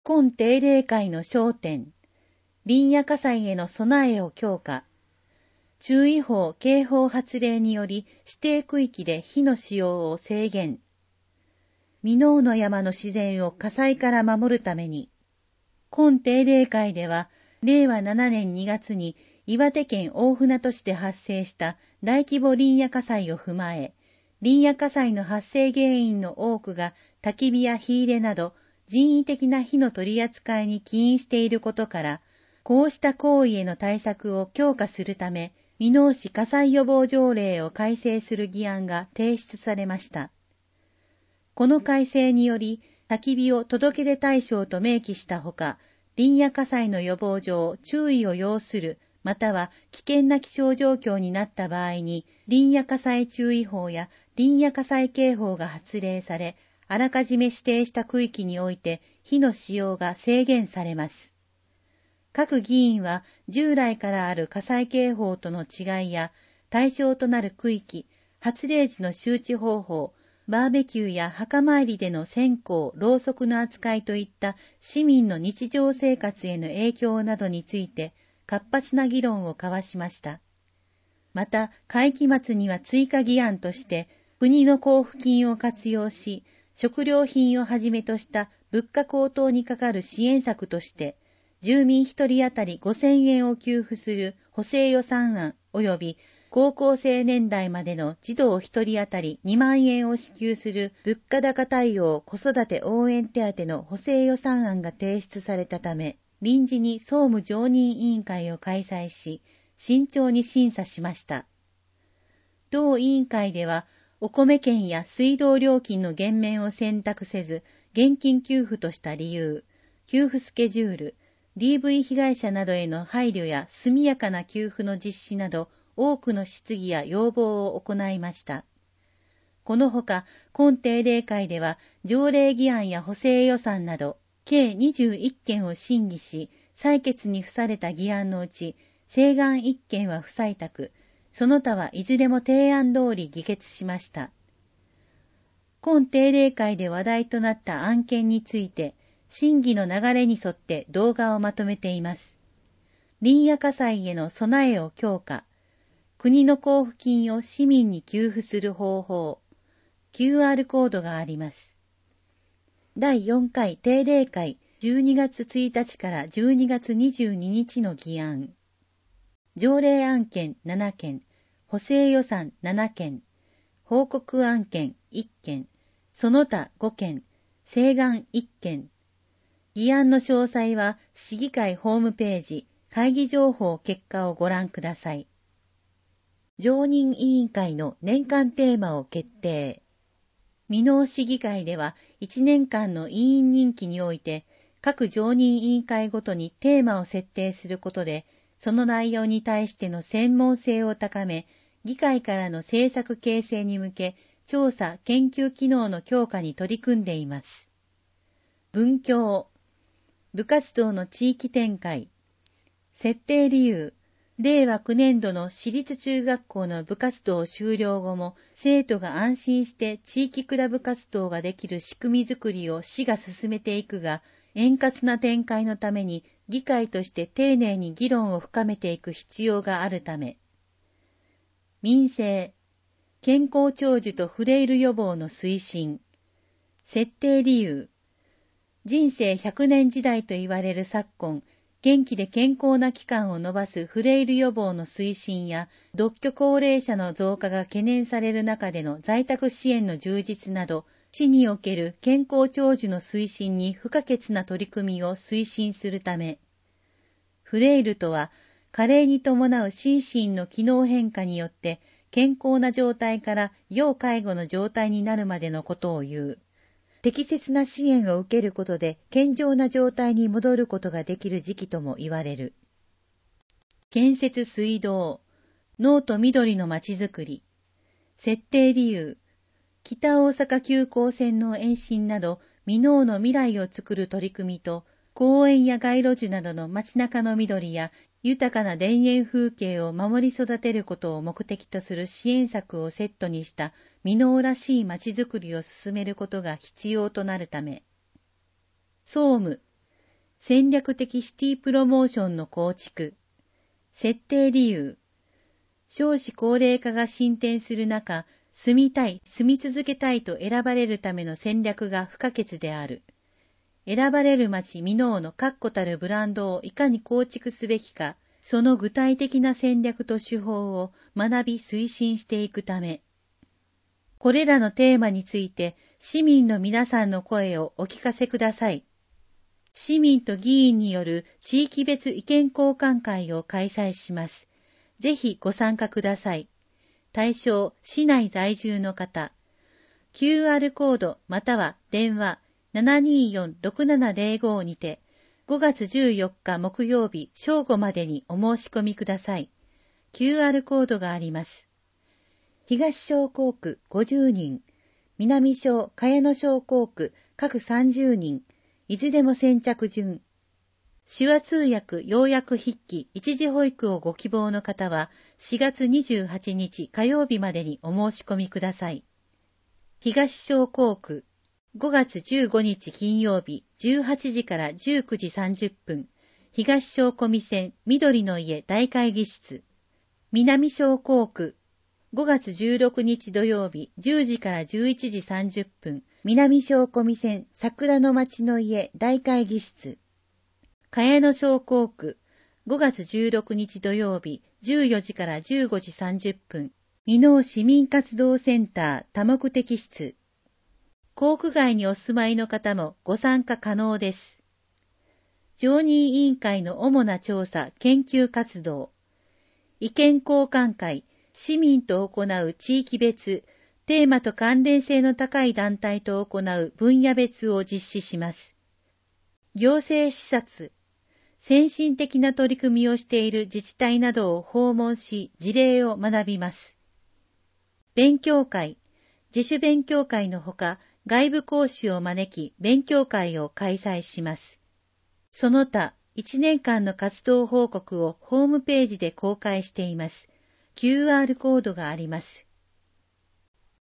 今定例会の焦点、林野火災への備えを強化。注意報・警報発令により指定区域で火の使用を制限。箕面の山の自然を火災から守るために、今定例会では、令和7年2月に岩手県大船渡市で発生した大規模林野火災を踏まえ、林野火災の発生原因の多くが焚き火や火入れなど人為的な火の取り扱いに起因していることから、こうした行為への対策を強化するため、箕面市火災予防条例を改正する議案が提出されました。この改正により、焚き火を届け出対象と明記したほか、林野火災の予防上注意を要する、または危険な気象状況になった場合に、林野火災注意報や林野火災警報が発令され、あらかじめ指定した区域において火の使用が制限されます。各議員は従来からある火災警報との違いや、対象となる区域、発令時の周知方法、バーベキューや墓参りでの線香、ろうそくの扱いといった市民の日常生活への影響などについて活発な議論を交わしました。また、会期末には追加議案として、国の交付金を活用し、食料品をはじめとした物価高騰にかかる支援策として、住民一人当たり5000円を給付する補正予算案及び高校生年代までの児童一人当たり2万円を支給する物価高対応子育て応援手当の補正予算案が提出されたため、臨時に総務常任委員会を開催し、慎重に審査しました。同委員会では、お米券や水道料金の減免を選択せず、現金給付とした理由、給付スケジュール、DV 被害者などへの配慮や速やかな給付の実施など、多くの質疑や要望を行いました。このほか、今定例会では、条例議案や補正予算など、計21件を審議し、採決に付された議案のうち、請願1件は不採択、その他はいずれも提案通り議決しました。今定例会で話題となった案件について、審議の流れに沿って動画をまとめています。林野火災への備えを強化、国の交付金を市民に給付する方法、QR コードがあります。第4回定例会12月1日から12月22日の議案。条例案件7件、補正予算7件、報告案件1件、その他5件、請願1件。議案の詳細は市議会ホームページ、会議情報結果をご覧ください。常任委員会の年間テーマを決定。箕面市議会では1年間の委員任期において、各常任委員会ごとにテーマを設定することで、その内容に対しての専門性を高め、議会からの政策形成に向け、調査・研究機能の強化に取り組んでいます。文教、部活動の地域展開、設定理由、令和9年度の私立中学校の部活動終了後も、生徒が安心して地域クラブ活動ができる仕組みづくりを市が進めていくが、円滑な展開のために議会として丁寧に議論を深めていく必要があるため。民生、健康長寿とフレイル予防の推進。設定理由、人生100年時代と言われる昨今、元気で健康な期間を延ばすフレイル予防の推進や、独居高齢者の増加が懸念される中での在宅支援の充実など、市における健康長寿の推進に不可欠な取り組みを推進するため、フレイルとは、加齢に伴う心身の機能変化によって、健康な状態から要介護の状態になるまでのことを言う。適切な支援を受けることで健常な状態に戻ることができる時期とも言われる。建設水道、農と緑のまちづくり。設定理由、北大阪急行線の延伸など、箕面の未来を作る取り組みと、公園や街路樹などの街中の緑や豊かな田園風景を守り育てることを目的とする支援策をセットにした箕面らしい街づくりを進めることが必要となるため。総務、 戦略的シティプロモーションの構築。設定理由。少子高齢化が進展する中、住みたい、住み続けたいと選ばれるための戦略が不可欠である。選ばれる町箕面の確固たるブランドをいかに構築すべきか、その具体的な戦略と手法を学び推進していくため。これらのテーマについて市民の皆さんの声をお聞かせください。市民と議員による地域別意見交換会を開催します。ぜひご参加ください。対象、市内在住の方。QR コードまたは電話 724-6705 にて、5月14日木曜日正午までにお申し込みください。QR コードがあります。東商工区50人、南商、茅野商工区各30人、いずれも先着順。手話通訳、要約筆記、一時保育をご希望の方は、4月28日火曜日までにお申し込みください。東商工区、5月15日金曜日、18時から19時30分、東商込線、緑の家大会議室。南商工区、5月16日土曜日、10時から11時30分、南商込線、桜の町の家大会議室。茅野商工区、5月16日土曜日、14時から15時30分、箕面市民活動センター多目的室。校区外にお住まいの方もご参加可能です。常任委員会の主な調査・研究活動。意見交換会、市民と行う地域別、テーマと関連性の高い団体と行う分野別を実施します。行政視察。先進的な取り組みをしている自治体などを訪問し、事例を学びます。勉強会、自主勉強会のほか、外部講師を招き、勉強会を開催します。その他、1年間の活動報告をホームページで公開しています。QR コードがあります。